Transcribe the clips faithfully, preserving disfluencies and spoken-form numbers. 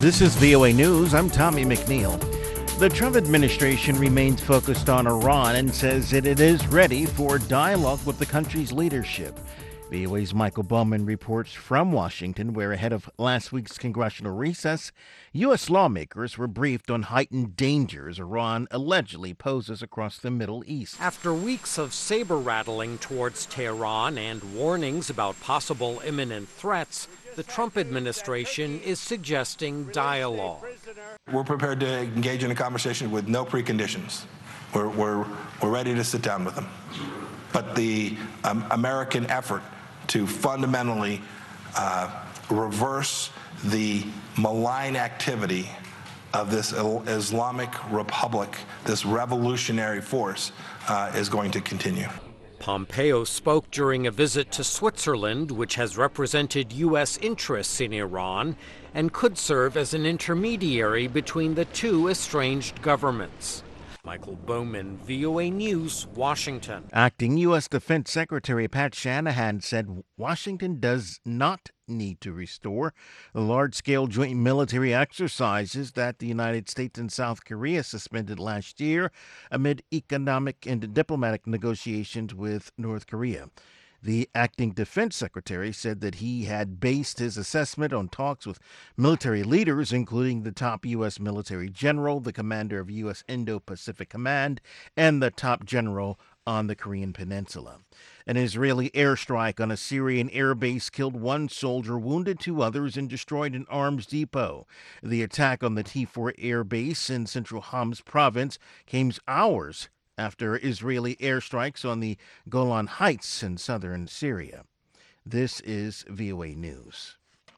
This is V O A News. I'm Tommy McNeil. The Trump administration remains focused on Iran and says that it is ready for dialogue with the country's leadership. V O A's Michael Bowman reports from Washington, where ahead of last week's congressional recess, U S lawmakers were briefed on heightened dangers Iran allegedly poses across the Middle East. After weeks of saber-rattling towards Tehran and warnings about possible imminent threats, the Trump administration is suggesting dialogue. We're prepared to engage in a conversation with no preconditions. We're, we're, we're ready to sit down with them. But the um, American effort to fundamentally uh, reverse the malign activity of this Islamic Republic, this revolutionary force, uh, is going to continue. Pompeo spoke during a visit to Switzerland, which has represented U S interests in Iran and could serve as an intermediary between the two estranged governments. Michael Bowman, V O A News, Washington. Acting U S Defense Secretary Pat Shanahan said Washington does not need to restore the large-scale joint military exercises that the United States and South Korea suspended last year amid economic and diplomatic negotiations with North Korea. The acting defense secretary said that he had based his assessment on talks with military leaders, including the top U S military general, the commander of U S Indo-Pacific Command, and the top general on the Korean Peninsula. An Israeli airstrike on a Syrian airbase killed one soldier, wounded two others, and destroyed an arms depot. The attack on the T four airbase in central Homs province came hours after Israeli airstrikes on the Golan Heights in southern Syria. This is V O A News.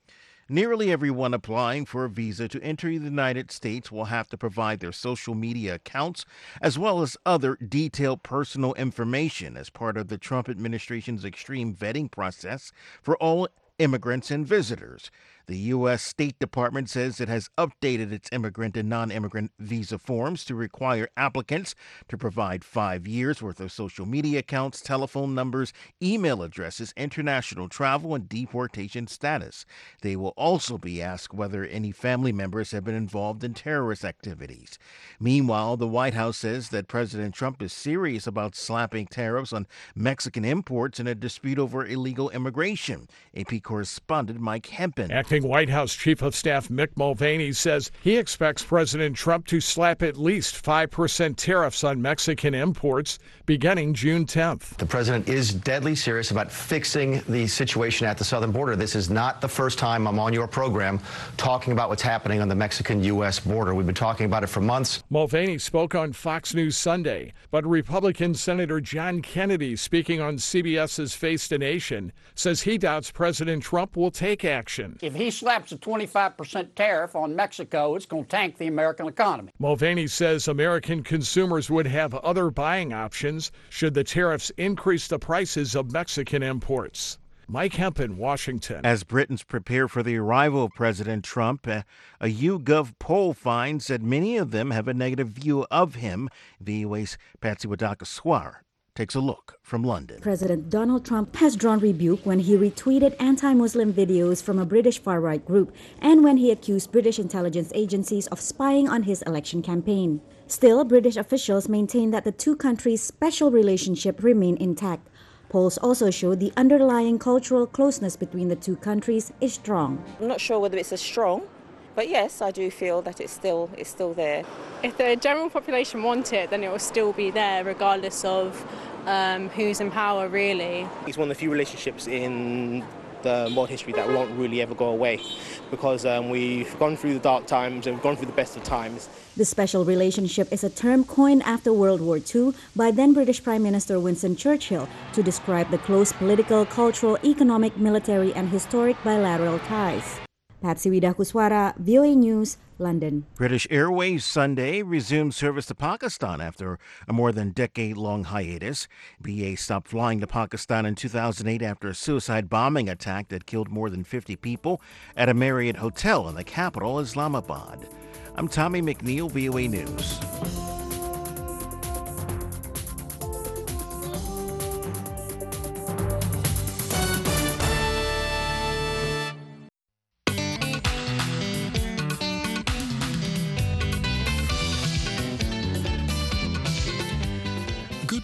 Nearly everyone applying for a visa to enter the United States will have to provide their social media accounts as well as other detailed personal information as part of the Trump administration's extreme vetting process for all immigrants and visitors. The U S State Department says it has updated its immigrant and non-immigrant visa forms to require applicants to provide five years worth of social media accounts, telephone numbers, email addresses, international travel, and deportation status. They will also be asked whether any family members have been involved in terrorist activities. Meanwhile, the White House says that President Trump is serious about slapping tariffs on Mexican imports in a dispute over illegal immigration. A P correspondent Mike Hempen. Acting White House Chief of Staff Mick Mulvaney says he expects President Trump to slap at least five percent tariffs on Mexican imports beginning June tenth. The president is deadly serious about fixing the situation at the southern border. This is not the first time I'm on your program talking about what's happening on the Mexican-U S border. We've been talking about it for months. Mulvaney spoke on Fox News Sunday, but Republican Senator John Kennedy, speaking on CBS's Face the Nation, says he doubts President Trump will take action. If he slaps a twenty-five percent tariff on Mexico, it's going to tank the American economy. Mulvaney says American consumers would have other buying options should the tariffs increase the prices of Mexican imports. Mike Hempen, Washington. As Britons prepare for the arrival of President Trump, a, a YouGov poll finds that many of them have a negative view of him. V O A's Patsy Wadaka-Swar takes a look from London. President Donald Trump has drawn rebuke when he retweeted anti-Muslim videos from a British far-right group and when he accused British intelligence agencies of spying on his election campaign. Still, British officials maintain that the two countries' special relationship remain intact. Polls also show the underlying cultural closeness between the two countries is strong. I'm not sure whether it's as strong, but yes, I do feel that it's still it's still there. If the general population want it, then it will still be there regardless of um, who's in power, really. It's one of the few relationships in the world history that won't really ever go away because um, we've gone through the dark times and we've gone through the best of times. The special relationship is a term coined after World War Two by then British Prime Minister Winston Churchill to describe the close political, cultural, economic, military, and historic bilateral ties. Patsy Wadaka-Swar, V O A News, London. British Airways Sunday resumed service to Pakistan after a more than decade-long hiatus. B A stopped flying to Pakistan in two thousand eight after a suicide bombing attack that killed more than fifty people at a Marriott hotel in the capital, Islamabad. I'm Tommy McNeil, V O A News.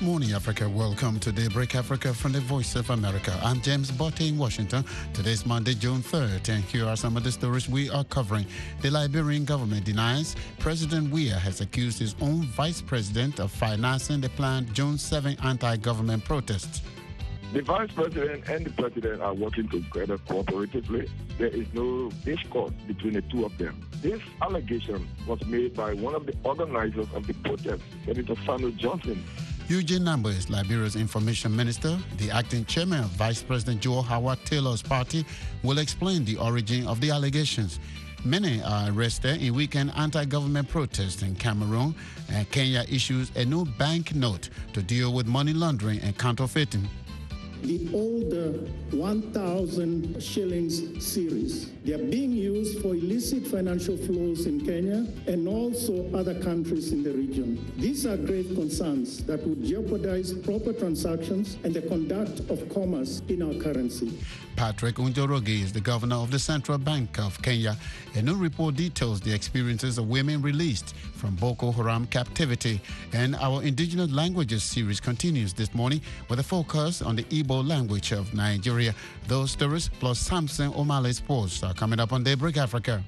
morning, Africa. Welcome to Daybreak Africa from the Voice of America. I'm James Botte in Washington. Today's Monday, June third, and here are some of the stories we are covering. The Liberian government denies President Weah has accused his own vice president of financing the planned June seventh anti-government protests. The vice president and the president are working together cooperatively. There is no discord between the two of them. This allegation was made by one of the organizers of the protest, Senator Samuel Johnson. Eugene Nambo is Liberia's information minister. The acting chairman of Vice President Joe Howard Taylor's party will explain the origin of the allegations. Many are arrested in weekend anti-government protests in Cameroon, and Kenya issues a new bank note to deal with money laundering and counterfeiting. The older one thousand shillings series. They are being used for illicit financial flows in Kenya and also other countries in the region. These are grave concerns that would jeopardize proper transactions and the conduct of commerce in our currency. Patrick Njoroge is the governor of the Central Bank of Kenya. A new report details the experiences of women released from Boko Haram captivity. And our Indigenous Languages series continues this morning with a focus on the Igbo language of Nigeria. Those stories plus Samson O'Malley's posts are coming up on Daybreak Africa.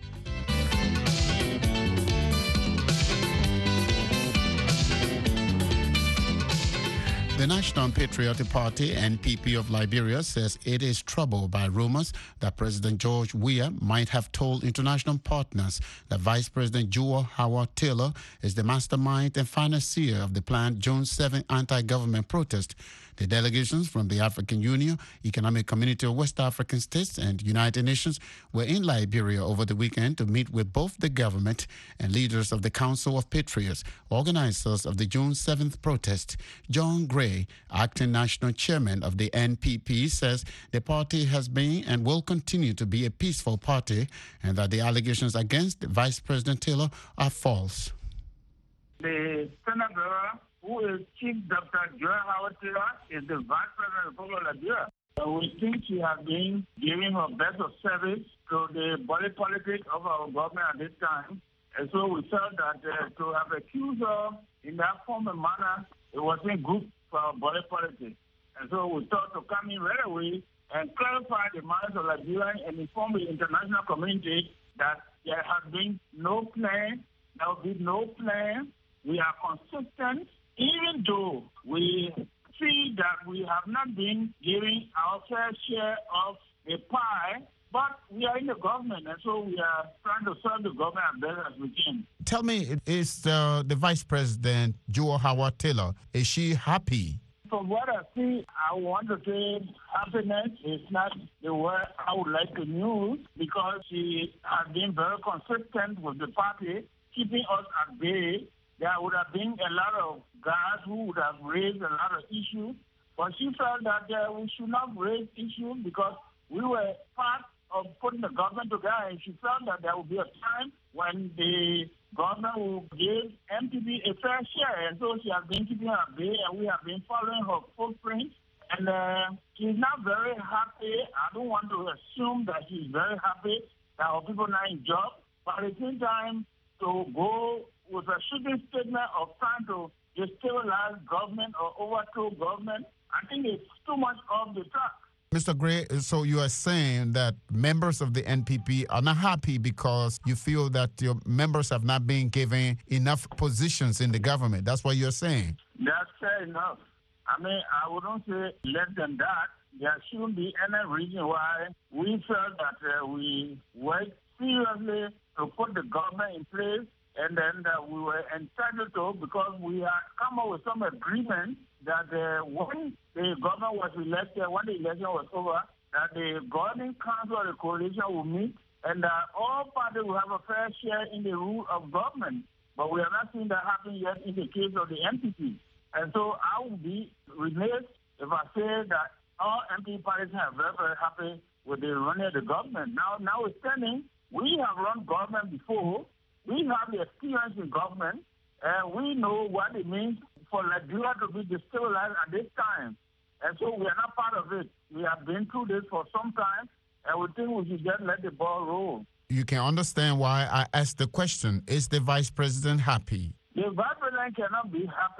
The National Patriotic Party, N P P of Liberia, says it is troubled by rumors that President George Weah might have told international partners that Vice President Joe Howard Taylor is the mastermind and financier of the planned June seventh anti-government protest. The delegations from the African Union, Economic Community of West African States, and United Nations were in Liberia over the weekend to meet with both the government and leaders of the Council of Patriots, organizers of the June seventh protest. John Gray, acting national chairman of the N P P, says the party has been and will continue to be a peaceful party and that the allegations against Vice President Taylor are false. The senator who is Chief Doctor Joe Howard Taylor is the Vice President of the Republic of Liberia. So we think she has been giving her best of service to the body politic of our government at this time. And so we felt that uh, to have accused her in that form and manner, it wasn't good for our body politics. And so we thought to come in right away and clarify the minds of Liberia and inform the international community that there has been no plan, there will be no plan. We are consistent, even though we see that we have not been giving our fair share of the pie, but we are in the government, and so we are trying to serve the government as best as we can. Tell me, is uh, the Vice President, Joe Howard Taylor, is she happy? From what I see, I want to say happiness is not the word I would like to use, because she has been very consistent with the party, keeping us at bay. There would have been a lot of guys who would have raised a lot of issues, but she felt that uh, we should not raise issues because we were part of putting the government together, and she felt that there would be a time when the government will give M P P a fair share, and so she has been keeping her at bay, and we have been following her footprints, and uh, she's not very happy. I don't want to assume that she's very happy that our people are not in job, but at the same time, to go with a shooting statement of trying to destabilize government or overthrow government, I think it's too much off the track. Mister Gray, so you are saying that members of the N P P are not happy because you feel that your members have not been given enough positions in the government. That's what you're saying? That's fair enough. I mean, I wouldn't say less than that. There shouldn't be any reason why we felt that uh, we worked seriously to put the government in place, and then uh, we were entitled to, because we had come up with some agreement that uh, when the government was elected, when the election was over, that the governing council of the coalition will meet, and that all parties will have a fair share in the rule of government. But we have not seen that happen yet in the case of the N P P. And so I would be remiss if I say that all M P parties are very, very happy with the running of the government. Now, notwithstanding, we have run government before. We have the experience in government, and we know what it means for Liberia to be destabilized at this time. And so we are not part of it. We have been through this for some time, and we think we should just let the ball roll. You can understand why I asked the question, is the Vice President happy? The Vice President cannot be happy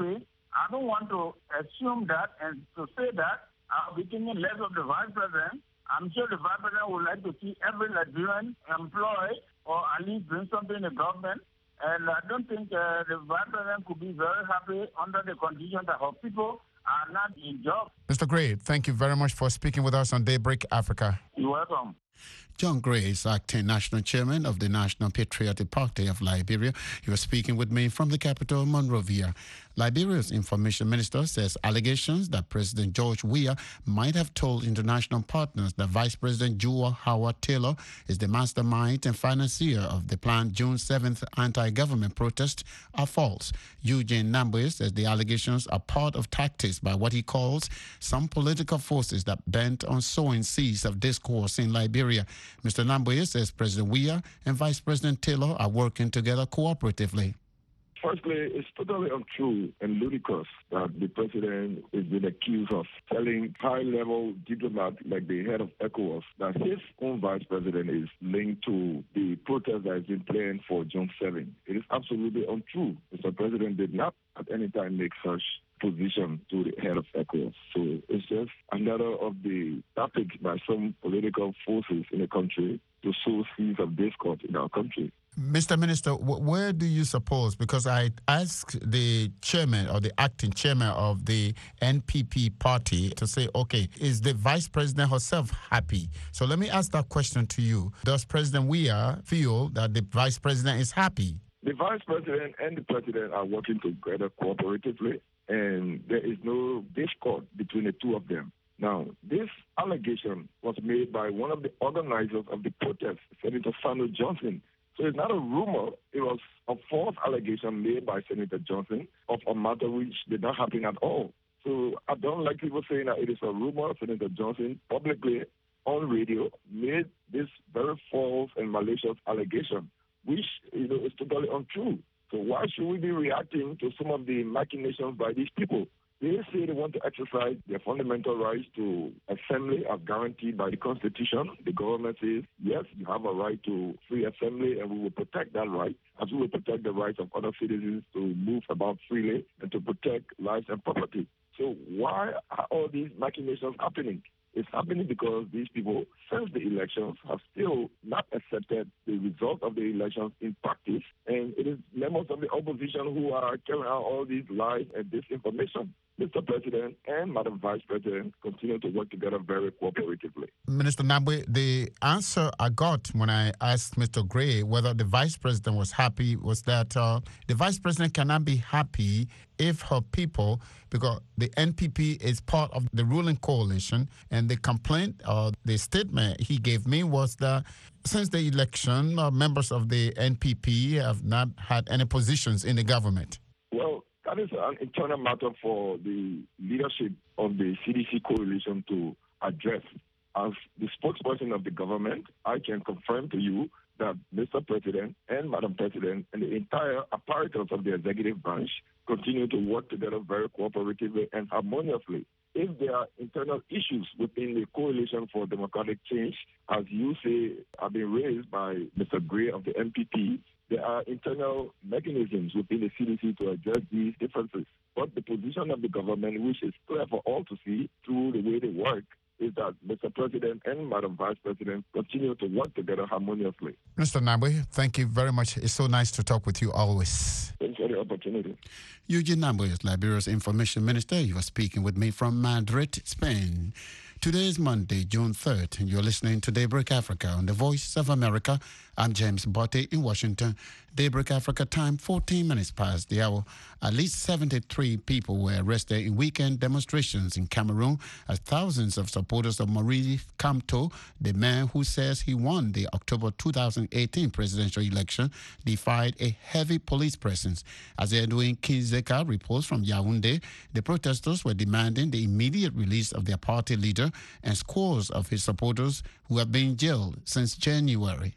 I don't want to assume that and to say that I'll be thinking less of the vice president. I'm sure the vice president would like to see every Liberian employed or at least doing something in the government. And I don't think uh, the vice president could be very happy under the condition that our people are not in jobs. Mister Gray, thank you very much for speaking with us on Daybreak Africa. You're welcome. John Gray is acting national chairman of the National Patriotic Party of Liberia. He was speaking with me from the capital, Monrovia. Liberia's information minister says allegations that President George Weah might have told international partners that Vice President Joua Howard Taylor is the mastermind and financier of the planned June seventh anti-government protest are false. Eugene Nambwe says the allegations are part of tactics by what he calls some political forces that bent on sowing seeds of discourse in Liberia. Mister Nambwe says President Weah and Vice President Taylor are working together cooperatively. Firstly, it's totally untrue and ludicrous that the president is being accused of telling high-level diplomats like the head of ECOWAS that his own vice president is linked to the protest that has been planned for June seventh. It is absolutely untrue. Mister President did not at any time make such position to the head of ECOWAS. So it's just another of the tactics by some political forces in the country to sow seeds of discord in our country. Mister Minister, where do you suppose, because I asked the chairman or the acting chairman of the N P P party to say, okay, is the vice president herself happy? So let me ask that question to you. Does President Weah feel that the vice president is happy? The vice president and the president are working together cooperatively, and there is no discord between the two of them. Now, this allegation was made by one of the organizers of the protest, Senator Samuel Johnson. So it's not a rumor. It was a false allegation made by Senator Johnson of a matter which did not happen at all. So I don't like people saying that it is a rumor. Senator Johnson publicly on radio made this very false and malicious allegation, which you know is totally untrue. So why should we be reacting to some of the machinations by these people? They say they want to exercise their fundamental rights to assembly as guaranteed by the Constitution. The government says, yes, you have a right to free assembly, and we will protect that right, as we will protect the rights of other citizens to move about freely and to protect lives and property. So why are all these machinations happening? It's happening because these people, since the elections, have still not accepted the result of the elections in practice, and it is members of the opposition who are carrying out all these lies and disinformation. Mister President and Madam Vice President continue to work together very cooperatively. Minister Nambwe, the answer I got when I asked Mister Gray whether the Vice President was happy was that uh, the Vice President cannot be happy if her people, because the N P P is part of the ruling coalition, and the complaint or the statement he gave me was that since the election, uh, members of the N P P have not had any positions in the government. Well, that is an internal matter for the leadership of the C D C coalition to address. As the spokesperson of the government, I can confirm to you that Mister President and Madam President and the entire apparatus of the executive branch continue to work together very cooperatively and harmoniously. If there are internal issues within the Coalition for Democratic Change, as you say, have been raised by Mister Gray of the N P P, there are internal mechanisms within the C D C to address these differences. But the position of the government, which is clear for all to see through the way they work, is that Mister President and Madam Vice President continue to work together harmoniously. Mister Nambwe, thank you very much. It's so nice to talk with you always. Thanks for the opportunity. Eugene Nambwe is Liberia's information minister. You are speaking with me from Madrid, Spain. Today is Monday, June third, and you're listening to Daybreak Africa on the Voice of America. I'm James Botte in Washington. Daybreak Africa time, fourteen minutes past the hour. At least seventy-three people were arrested in weekend demonstrations in Cameroon as thousands of supporters of Maurice Kamto, the man who says he won the October two thousand eighteen presidential election, defied a heavy police presence. As Edwin Kinzeka reports from Yaoundé, the protesters were demanding the immediate release of their party leader and scores of his supporters who have been jailed since January.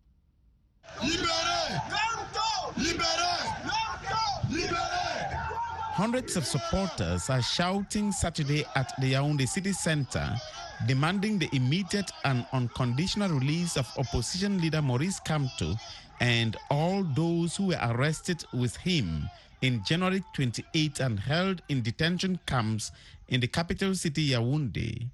Hundreds of supporters are shouting Saturday at the Yaoundé city center, demanding the immediate and unconditional release of opposition leader Maurice Kamto and all those those who were arrested with him in January twenty-eighth and held in detention camps in the capital city Yaoundé.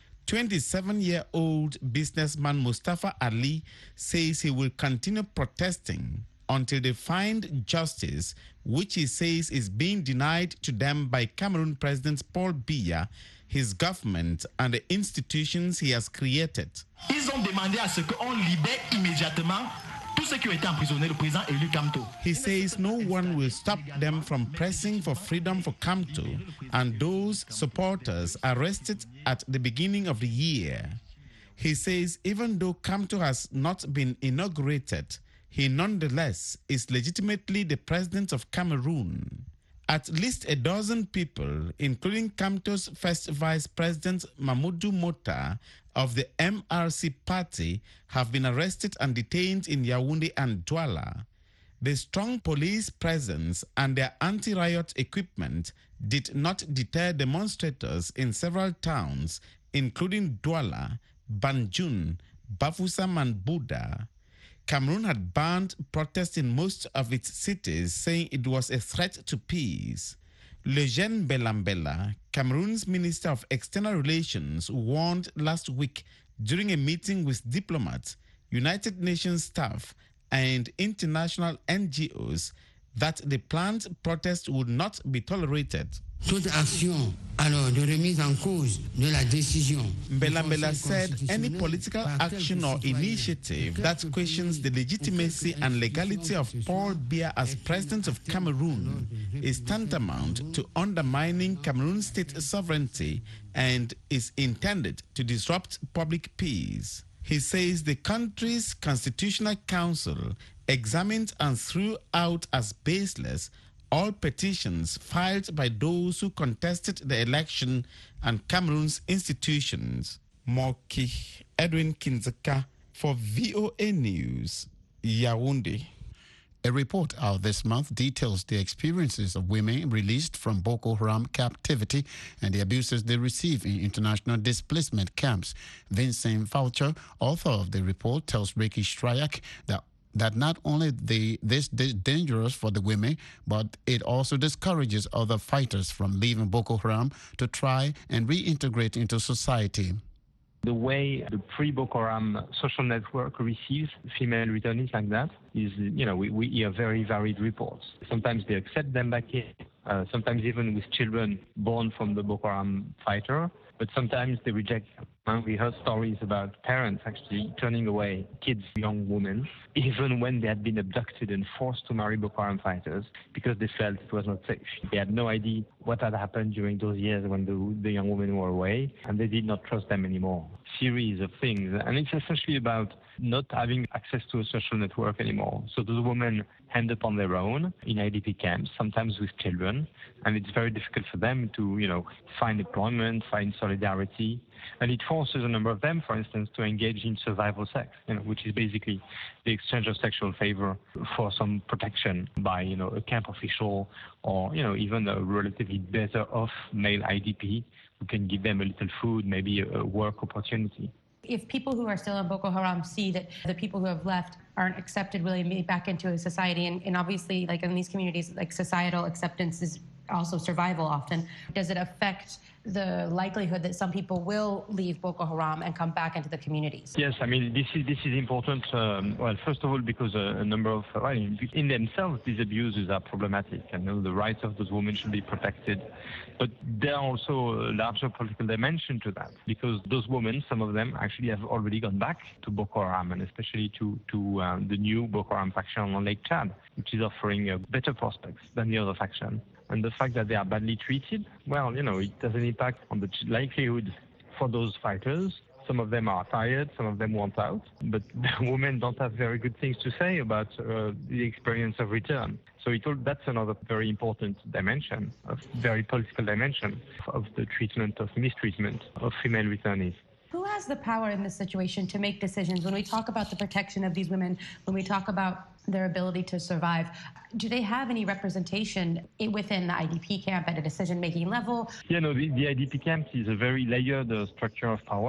twenty-seven-year-old businessman Mustafa Ali says he will continue protesting until they find justice, which he says is being denied to them by Cameroon President Paul Biya, his government, and the institutions he has created. Ils ont demandé à ce qu'on libère immédiatement tous ceux qui ont été emprisonnés, le président élu Kamto. He says no one will stop them from pressing for freedom for Kamto and those supporters arrested at the beginning of the year. He says even though Kamto has not been inaugurated, he nonetheless is legitimately the president of Cameroon. At least a dozen people, including Kamto's first vice president Mamoudou Mota of the M R C party, have been arrested and detained in Yaoundé and Douala. The strong police presence and their anti-riot equipment did not deter demonstrators in several towns, including Douala, Banjul, Bafoussam and Bouda. Cameroon had banned protests in most of its cities, saying it was a threat to peace. Lejeune Belambela, Cameroon's Minister of External Relations, warned last week during a meeting with diplomats, United Nations staff, and international N G Os that the planned protest would not be tolerated. Toute action, alors, de remise en cause de la décision. Belambela said any political action or initiative that questions the legitimacy and legality of Paul Biya as president of Cameroon is tantamount to undermining Cameroon's state sovereignty and is intended to disrupt public peace. He says the country's Constitutional Council examined and threw out as baseless all petitions filed by those who contested the election and Cameroon's institutions. Moki Edwin Kinzeka for V O A News, Yaoundé. A report out this month details the experiences of women released from Boko Haram captivity and the abuses they receive in international displacement camps. Vincent Faucher, author of the report, tells Ricky Strayak that that not only the, this is dangerous for the women, but it also discourages other fighters from leaving Boko Haram to try and reintegrate into society. The way the pre-Boko Haram social network receives female returnees like that is, you know, we, we hear very varied reports. Sometimes they accept them back in, uh, sometimes even with children born from the Boko Haram fighter, but sometimes they reject them. And we heard stories about parents actually turning away kids, young women, even when they had been abducted and forced to marry Boko Haram fighters because they felt it was not safe. They had no idea what had happened during those years when the, the young women were away, and they did not trust them anymore. Series of things, and it's essentially about not having access to a social network anymore. So those women end up on their own in I D P camps, sometimes with children, and it's very difficult for them to, you know, find employment, find solidarity, and it forces a number of them, for instance, to engage in survival sex, you know, which is basically the exchange of sexual favor for some protection by, you know, a camp official or, you know, even a relatively better off male I D P who can give them a little food, maybe a, a work opportunity. If people who are still in Boko Haram see that the people who have left aren't accepted really back into a society, and, and obviously, like in these communities, like societal acceptance is also survival often, does it affect the likelihood that some people will leave Boko Haram and come back into the communities? Yes, I mean, this is this is important. Um, well, first of all, because a, a number of, well, in themselves, these abuses are problematic. I know the rights of those women should be protected. But there are also a larger political dimension to that, because those women, some of them actually have already gone back to Boko Haram, and especially to, to um, the new Boko Haram faction on Lake Chad, which is offering uh, better prospects than the other faction. And the fact that they are badly treated, well, you know, it has an impact on the likelihood for those fighters. Some of them are tired, some of them want out, but the women don't have very good things to say about uh, the experience of return. So it all, that's another very important dimension, a very political dimension of the treatment, of mistreatment of female returnees. Who has the power in this situation to make decisions? When we talk about the protection of these women, when we talk about their ability to survive, do they have any representation within the I D P camp at a decision-making level? Yeah, no, the, the I D P camp is a very layered uh, structure of power.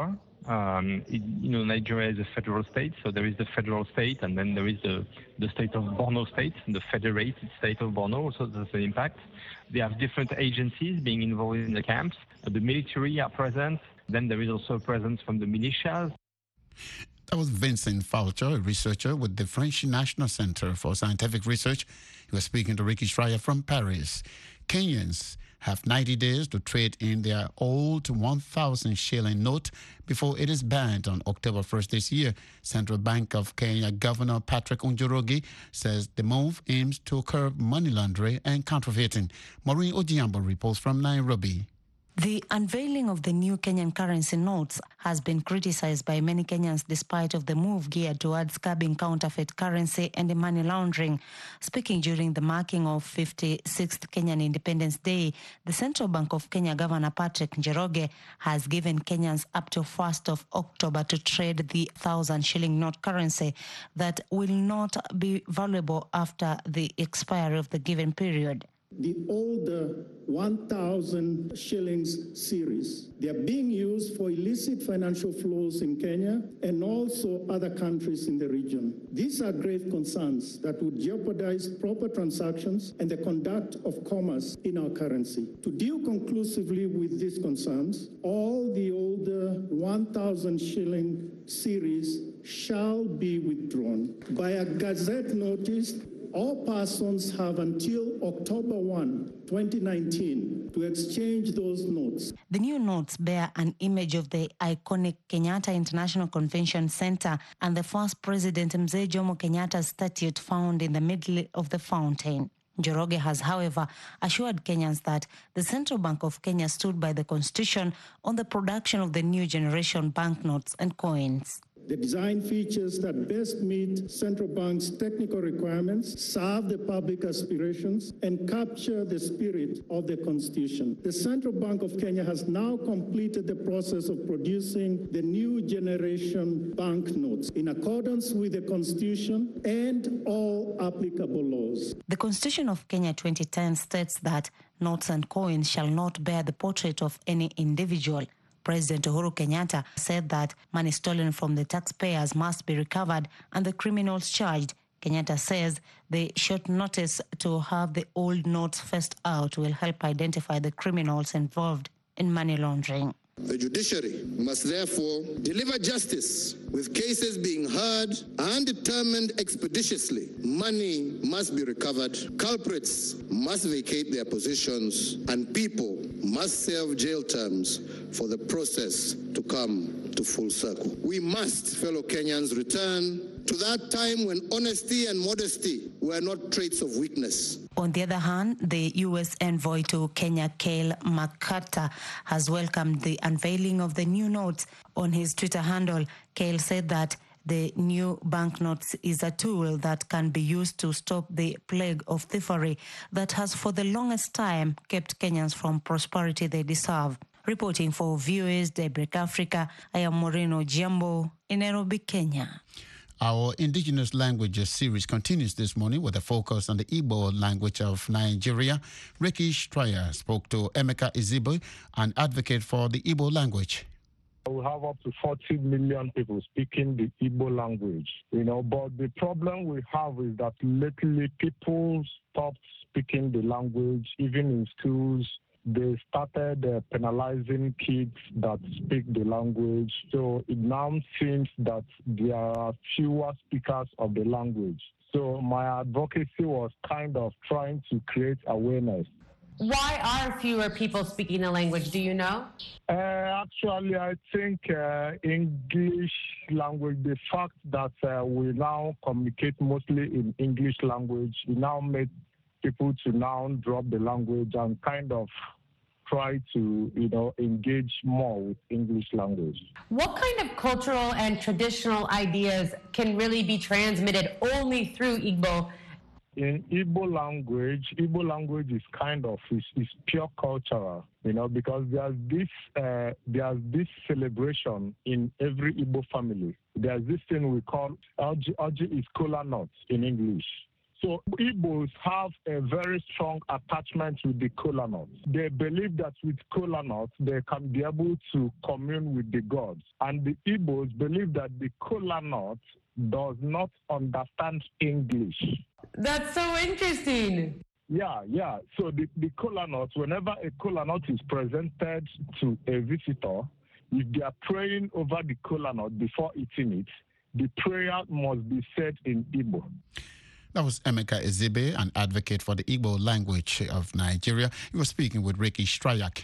Um, it, you know, Nigeria is a federal state, so there is the federal state, and then there is the, the state of Borno state, the federated state of Borno, also there's an impact. They have different agencies being involved in the camps. The military are present. Then there is also a presence from the militias. That was Vincent Faucher, a researcher with the French National Center for Scientific Research. He was speaking to Ricky Schreier from Paris. Kenyans have ninety days to trade in their old one thousand shilling note before it is banned on October first this year. Central Bank of Kenya Governor Patrick Njoroge says the move aims to curb money laundering and counterfeiting. Maureen Ojiambo reports from Nairobi. The unveiling of the new Kenyan currency notes has been criticized by many Kenyans despite of the move geared towards curbing counterfeit currency and money laundering. Speaking during the marking of fifty-sixth Kenyan Independence Day, the Central Bank of Kenya Governor Patrick Njoroge has given Kenyans up to first of October to trade the thousand shilling note currency that will not be valuable after the expiry of the given period. The older one thousand shillings series, they are being used for illicit financial flows in Kenya and also other countries in the region. These are grave concerns that would jeopardize proper transactions and the conduct of commerce in our currency. To deal conclusively with these concerns, all the older one thousand shilling series shall be withdrawn by a gazette notice. All persons have until October first, twenty nineteen to exchange those notes. The new notes bear an image of the iconic Kenyatta International Convention Center and the first President Mzee Jomo Kenyatta's statue found in the middle of the fountain. Njoroge has, however, assured Kenyans that the Central Bank of Kenya stood by the Constitution on the production of the new generation banknotes and coins. The design features that best meet Central Bank's technical requirements, serve the public aspirations, and capture the spirit of the Constitution. The Central Bank of Kenya has now completed the process of producing the new generation banknotes in accordance with the Constitution and all applicable laws. The Constitution of Kenya twenty ten states that notes and coins shall not bear the portrait of any individual. President Uhuru Kenyatta said that money stolen from the taxpayers must be recovered and the criminals charged. Kenyatta says the short notice to have the old notes first out will help identify the criminals involved in money laundering. The judiciary must therefore deliver justice with cases being heard and determined expeditiously. Money must be recovered, culprits must vacate their positions, and people must serve jail terms for the process to come to full circle. We must, fellow Kenyans, return to that time when honesty and modesty were not traits of weakness. On the other hand, the U S envoy to Kenya, Kale McCarter, has welcomed the unveiling of the new notes. On his Twitter handle, Kale said that the new banknotes is a tool that can be used to stop the plague of thievery that has for the longest time kept Kenyans from prosperity they deserve. Reporting for V O A's Daybreak Africa, I am Maureen Ojiambo in Nairobi, Kenya. Our Indigenous Languages series continues this morning with a focus on the Igbo language of Nigeria. Ricky Schreier spoke to Emeka Ezigbo, an advocate for the Igbo language. We have up to forty million people speaking the Igbo language, you know, but the problem we have is that lately people stopped speaking the language, even in schools. They started uh, penalizing kids that speak the language. So it now seems that there are fewer speakers of the language. So my advocacy was kind of trying to create awareness. Why are fewer people speaking the language? Do you know? Uh, actually, I think uh, English language, the fact that uh, we now communicate mostly in English language, it now makes people to now drop the language and kind of try to, you know, engage more with English language. What kind of cultural and traditional ideas can really be transmitted only through Igbo? In Igbo language, Igbo language is kind of is, is pure cultural, you know, because there's this uh, there's this celebration in every Igbo family. There's this thing we call Oji, Oji is kola nuts in English. So Igbos have a very strong attachment with the kola nut. They believe that with kola nut, they can be able to commune with the gods. And the Igbos believe that the kola nut does not understand English. That's so interesting. Yeah, yeah. So the, the kola nut, whenever a kola nut is presented to a visitor, if they are praying over the kola nut before eating it, the prayer must be said in Igbo. That was Emeka Ezebe, an advocate for the Igbo language of Nigeria. He was speaking with Ricky Strayak.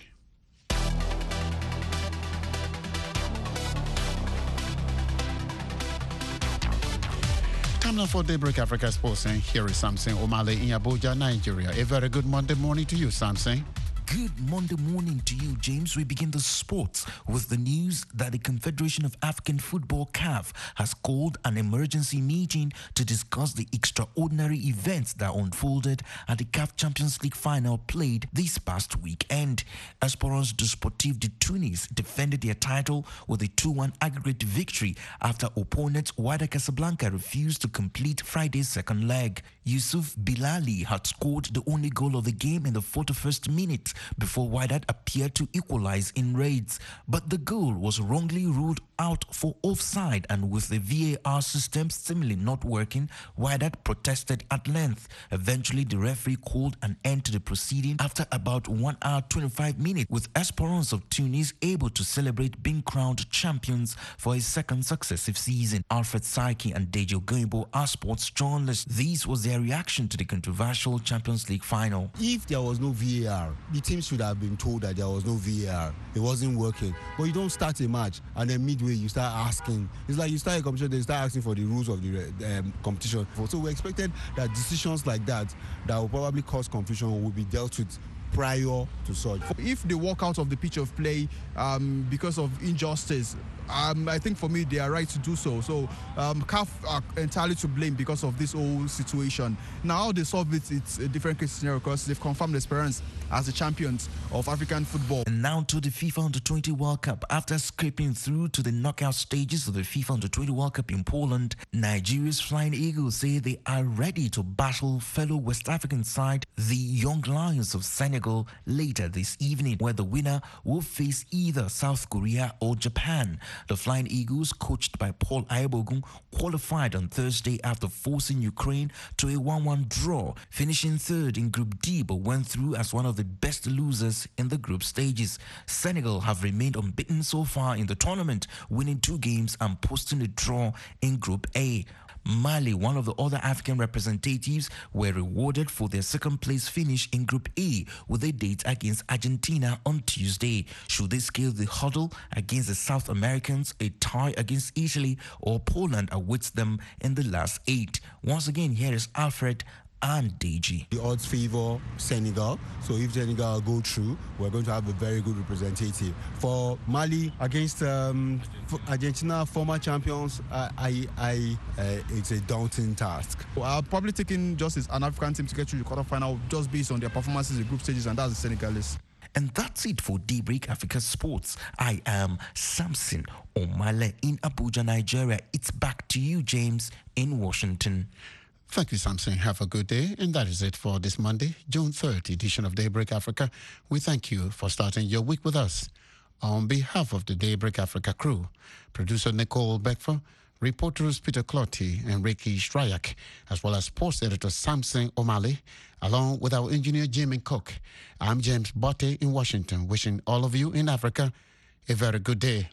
Time now for Daybreak Africa Sports, and here is Samson Omale in Abuja, Nigeria. A very good Monday morning to you, Samson. Good Monday morning to you, James. We begin the sports with the news that the Confederation of African Football, C A F, has called an emergency meeting to discuss the extraordinary events that unfolded at the C A F Champions League final played this past weekend. Esperance du Sportif de Tunis defended their title with a two one aggregate victory after opponent Wydad Casablanca refused to complete Friday's second leg. Yusuf Bilali had scored the only goal of the game in the forty-first minute before Wydad appeared to equalize in raids, but the goal was wrongly ruled out for offside, and with the V A R system seemingly not working, Wydad protested at length. Eventually, the referee called an end to the proceeding after about one hour twenty-five minutes, with Esperance of Tunis able to celebrate being crowned champions for a second successive season. Alfred Saiki and Deji Ogoyinbo are sports journalists. This was their reaction to the controversial Champions League final. If there was no V A R, the team should have been told that there was no V A R. It wasn't working. But you don't start a match and then midway you start asking. It's like you start a competition, they start asking for the rules of the um, competition. So we expected that decisions like that, that will probably cause confusion, will be dealt with prior to such. If they walk out of the pitch of play um, because of injustice, um, I think for me they are right to do so. So um, C A F are entirely to blame because of this whole situation. Now how they solve it, it's a different case scenario because they've confirmed Esperance as the champions of African football. And now to the FIFA Under twenty World Cup. After scraping through to the knockout stages of the FIFA Under twenty World Cup in Poland, Nigeria's Flying Eagles say they are ready to battle fellow West African side, the Young Lions of Senegal, later this evening, where the winner will face either South Korea or Japan. The Flying Eagles, coached by Paul Ayebogun, qualified on Thursday after forcing Ukraine to a one one draw, finishing third in Group D, but went through as one of the best losers in the group stages. Senegal have remained unbeaten so far in the tournament, winning two games and posting a draw in Group A. Mali, one of the other African representatives, were rewarded for their second place finish in Group A with a date against Argentina on Tuesday. Should they scale the hurdle against the South Americans, a tie against Italy or Poland awaits them in the last eight. Once again, here is Alfred and Deji. The odds favor Senegal, so if Senegal go through, we're going to have a very good representative. For Mali against um, Argentina, former champions, uh, I, I, uh, it's a daunting task. I'll probably taking just as an African team to get through the quarterfinal just based on their performances in group stages, and that's the Senegalese. And that's it for Daybreak Africa Sports. I am Samson Omale in Abuja, Nigeria. It's back to you, James, in Washington. Thank you, Samson. Have a good day. And that is it for this Monday, June third edition of Daybreak Africa. We thank you for starting your week with us. On behalf of the Daybreak Africa crew, producer Nicole Beckford, reporters Peter Clotty and Ricky Strayak, as well as sports editor Samson Omale, along with our engineer Jimmy Cook, I'm James Botte in Washington, wishing all of you in Africa a very good day.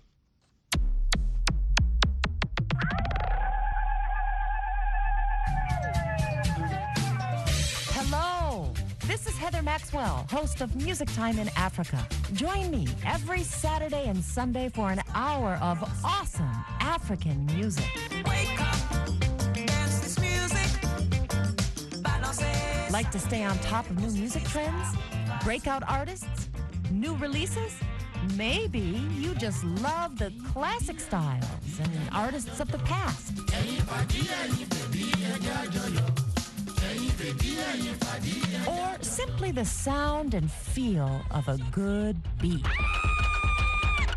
This is Heather Maxwell, host of Music Time in Africa. Join me every Saturday and Sunday for an hour of awesome African music. Wake up, dance this music. Like to stay on top of new music trends? Breakout artists? New releases? Maybe you just love the classic styles and artists of the past. Or simply the sound and feel of a good beat.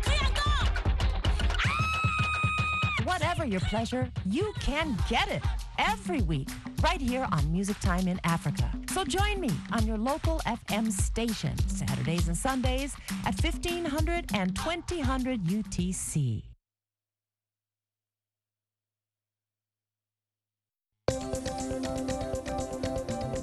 Whatever your pleasure, you can get it every week right here on Music Time in Africa. So join me on your local F M station Saturdays and Sundays at fifteen hundred and twenty hundred U T C.